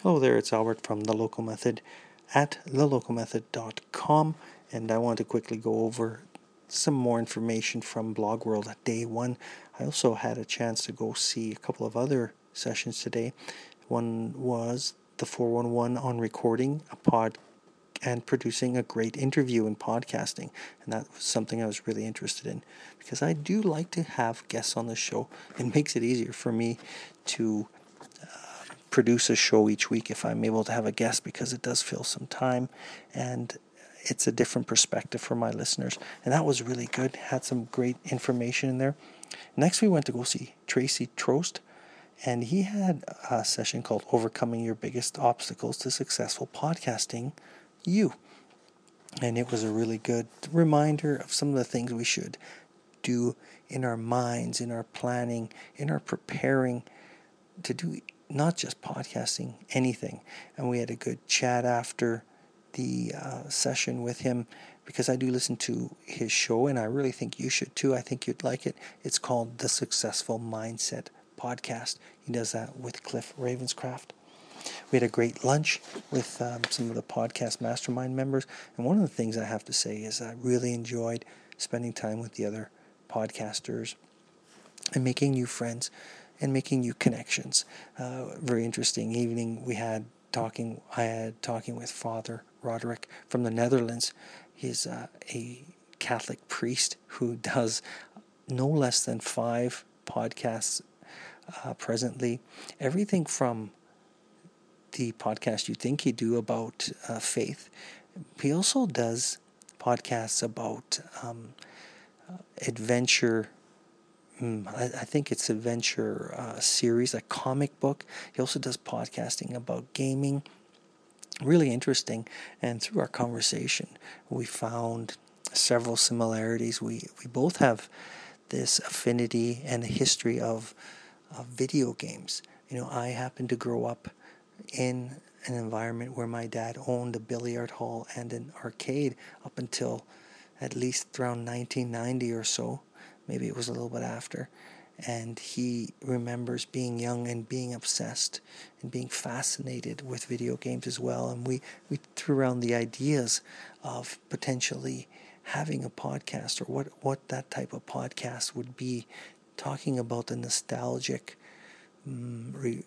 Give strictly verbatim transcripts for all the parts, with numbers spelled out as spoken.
Hello there, it's Albert from The Local Method at the local method dot com, and I want to quickly go over some more information from Blog World at day one. I also had a chance to go see a couple of other sessions today. One was the four one one on recording a pod and producing a great interview in podcasting, and that was something I was really interested in because I do like to have guests on the show. It makes it easier for me to produce a show each week if I'm able to have a guest, because it does fill some time and it's a different perspective for my listeners. And that was really good. Had some great information in there. Next, we went to go see Tracy Trost, and he had a session called Overcoming Your Biggest Obstacles to Successful Podcasting, You. And it was a really good reminder of some of the things we should do in our minds, in our planning, in our preparing to do not just podcasting, anything. And we had a good chat after the uh, session with him, because I do listen to his show, and I really think you should too. I think you'd like it. It's called The Successful Mindset Podcast. He does that with Cliff Ravenscraft. We had a great lunch with um, some of the podcast mastermind members, and one of the things I have to say is I really enjoyed spending time with the other podcasters and making new friends and making new connections. Uh, very interesting evening we had talking. I had talking with Father Roderick from the Netherlands. He's uh, a Catholic priest who does no less than five podcasts uh, presently. Everything from the podcast you think you do about uh, faith. He also does podcasts about um, uh, adventure. Mm, I, I think it's adventure uh, series, a comic book. He also does podcasting about gaming. Really interesting. And through our conversation, we found several similarities. We we both have this affinity and a history of, of video games. You know, I happened to grow up in an environment where my dad owned a billiard hall and an arcade up until at least around nineteen ninety or so. Maybe it was a little bit after. And he remembers being young and being obsessed and being fascinated with video games as well. And we, we threw around the ideas of potentially having a podcast, or what, what that type of podcast would be, talking about the nostalgic um, re,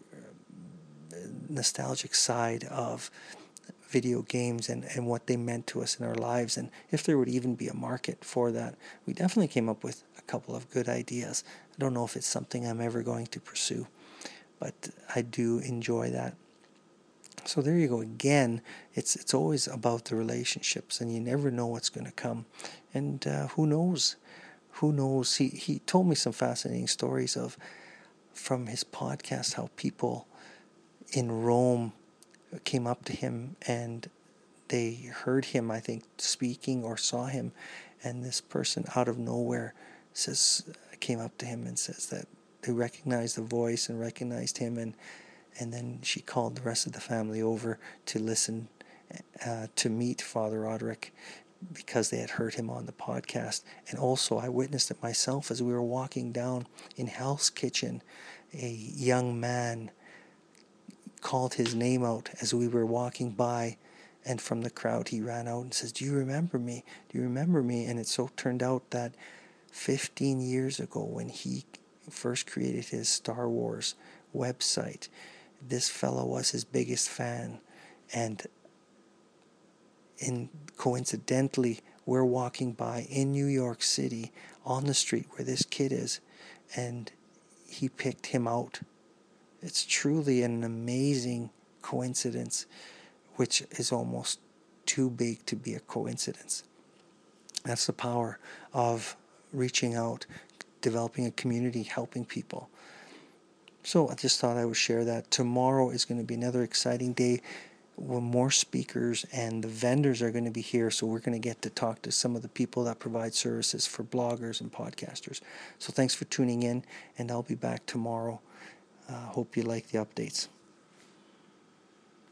nostalgic side of video games and, and what they meant to us in our lives, and if there would even be a market for that. We definitely came up with a couple of good ideas. I don't know if it's something I'm ever going to pursue, but I do enjoy that. So there you go. Again, it's it's always about the relationships, and you never know what's going to come. And uh, who knows? Who knows? He, he told me some fascinating stories of, from his podcast, how people in Rome came up to him and they heard him, I think, speaking or saw him, and this person out of nowhere says came up to him and says that they recognized the voice and recognized him, and and then she called the rest of the family over to listen uh, to meet Father Roderick, because they had heard him on the podcast. And also I witnessed it myself as we were walking down in Hell's Kitchen. A young man called his name out as we were walking by, and from the crowd he ran out and says, "Do you remember me? Do you remember me?" And it so turned out that fifteen years ago, when he first created his Star Wars website, this fellow was his biggest fan. And in coincidentally, we're walking by in New York City on the street where this kid is, and he picked him out. It's truly an amazing coincidence, which is almost too big to be a coincidence. That's the power of reaching out, developing a community, helping people. So I just thought I would share that. Tomorrow is going to be another exciting day with more speakers, and the vendors are going to be here, so we're going to get to talk to some of the people that provide services for bloggers and podcasters. So thanks for tuning in, and I'll be back tomorrow. Uh, hope you like the updates.